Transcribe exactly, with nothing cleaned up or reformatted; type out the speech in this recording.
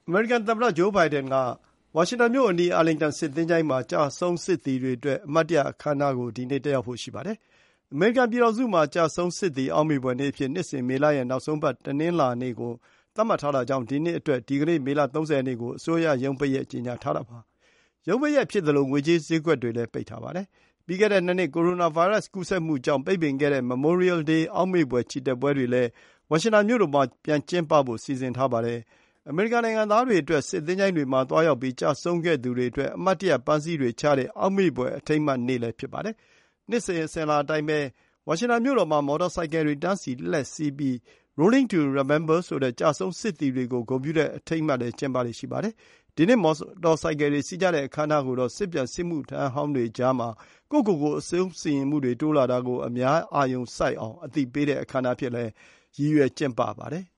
အမေရိကန်သမ္မတဂျိုးဘိုင်ဒန်ကဝါရှင်တန်မြို့အနီးအာလင်တန်စစ်သင်္ချိုင်းမှာကျဆုံးစစ်သည်တွေအတွက်အမှတ်တရအခမ်းအနားကိုဒီနေ့တက်ရောက်ဖို့ရှိပါတယ်။အမေရိကန်ပြည်ထောင်စုမှာကျဆုံးစစ်သည်အောက်မေ့ဖွယ်နေ့အဖြစ်နှစ်စဉ်မေလရဲ့နောက်ဆုံးပတ်တနင်္လာနေ့ကိုသတ်မှတ်ထားတာကြောင့်ဒီနှစ်အတွက်ဒီကနေ့မေလသုံးဆယ်ရက်နေ့ကိုအစိုးရရုံးပိတ်ရက်ကြေညာထားတာပါ။ရုံးပိတ်ရက်ဖြစ်သလိုငွေကြေးဈေးကွက်တွေလည်းပိတ်ထားပါတယ်။ပြီးခဲ့တဲ့နှစ်နှစ်ကိုရိုနာဗိုင်းရပ်စ်ကူးစက်မှုကြောင့်ပိတ်ပင်ခဲ့တဲ့ Memorial Day အောက်မေ့ဖွယ်ချီတက်ပွဲတွေလည်းဝါရှင်တန်မြို့တော်မှာပြန်ကျင်းပဖို့စီစဉ်ထားပါတယ်။အမေရိကန်နိုင်ငံသားတွေအတွက်စစ်သင်္ချိုင်းတွေမှာသွားရောက်ပြီးကျဆုံးခဲ့သူတွေအတွက်အမှတ်တရပန်းစည်းတွေချတဲ့အောက်မေ့ဖွယ်အထိမ်းအမှတ်နေ့လည်းဖြစ်ပါတယ်။နှစ်စဉ်အစဉ်အလာအတိုင်းပဲဝါရှင်တန်မြို့တော်မှာမော်တော်ဆိုင်ကယ်တွေတန်းစီလှည့်စီးပြီး Rolling to Remember ဆိုတဲ့ကျဆုံးစစ်သည်တွေကိုဂုဏ်ပြုတဲ့အထိမ်းအမှတ်လည်းကျင်းပလေ့ရှိပါတယ်။ဒီနှစ်မော်တော်ဆိုင်ကယ်တွေစီးကြတဲ့အခမ်းအနားကိုတော့စစ်ပြန်စစ်မှုထမ်းဟောင်းတွေကြားမှာကိုယ့်ကိုယ်ကိုအဆုံးစီရင်မှုတွေတိုးလာတာကိုအများအာရုံစိုက်အောင်အသိပေးတဲ့အခမ်းအနားဖြစ်လည်းရည်ရွယ်ကျင်းပပါတယ်။